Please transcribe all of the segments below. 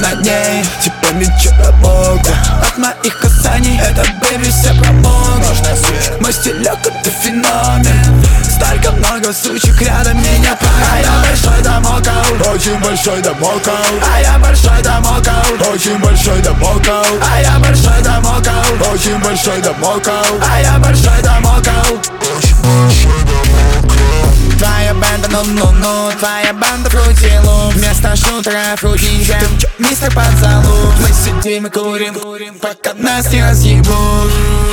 над ней, типа меча промокла. От моих касаний этот бэби все промок. Мой стилек это феномен. Столько много сучек рядом меня пара. А я большой домокал, очень большой домокал. А я большой домокал, очень большой домокал. А я большой домокал, очень большой домокал. А я большой домокал. Твоя банда, ну-ну-ну, твоя банда фрутилу. Вместо шутера фрутинджем, мистер Подзалуп. Мы сидим и курим, пока нас не разъебут.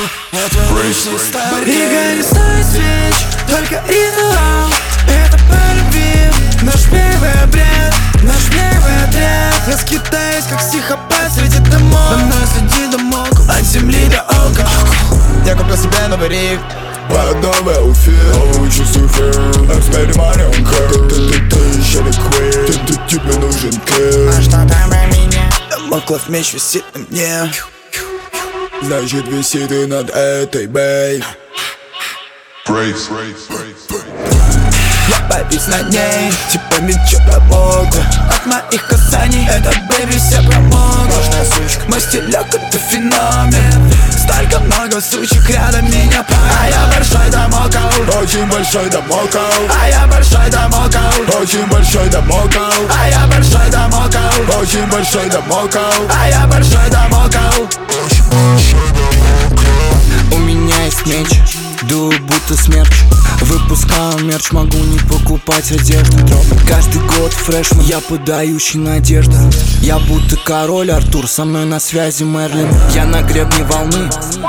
Рига не стоит свеч, только ритуал. Это по любви, наш первый обряд, наш первый отряд. Я скитаюсь, как психопат среди домов. За мной следит домок, от земли до ока. Я купил себе новый рик, новый outfit, чувствую фир. Эксперимент, ты еще ликвид. Тебе нужен кит. А что там про меня? Домоклов меч висит на мне. Значит висит и над этой бэй. Я повис над ней, типа меча промокла. От моих касаний этот бэби все промок. Мой стилек это феномен. Столько много сучек рядом меня пара. А я большой домокал, очень большой домокал. А я большой домокал, очень большой домокал. А я большой домокал, очень большой домокал. А я большой домокал. У меня есть меч, дую будто смерч. Выпускаю мерч, могу не покупать одежду. Каждый год фреш, я подающий надежду. Я будто король Артур, со мной на связи Мерлин. Я на гребне волны,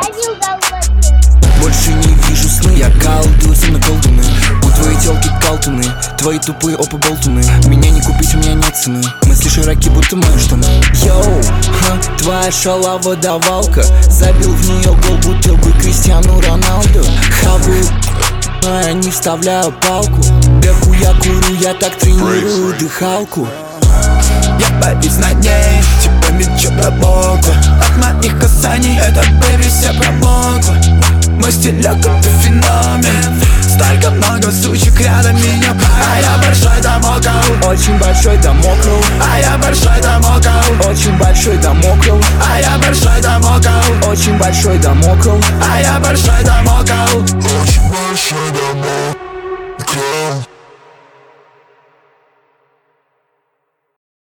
больше не вижу сны. Я колдуюсь на колдуны. У твоей телки колтуны, твои тупые опы болтуны. Меня не купить, у меня нет цены. Мысли широки, будто мои штаны. Йоу, твоя шалава давалка. Забил в нее гол бутылку Кристиану Роналду. Хаваю, но я не вставляю палку. Беку я курю, я так тренирую дыхалку. Я повис над ней, типа меча промокла. От моих касаний этот бэби все промокла. Мой стилек это феномен. Столько много сучек рядом меня пара. А я большой домокал, очень большой домокал. А я большой домокал, очень большой домокал. А я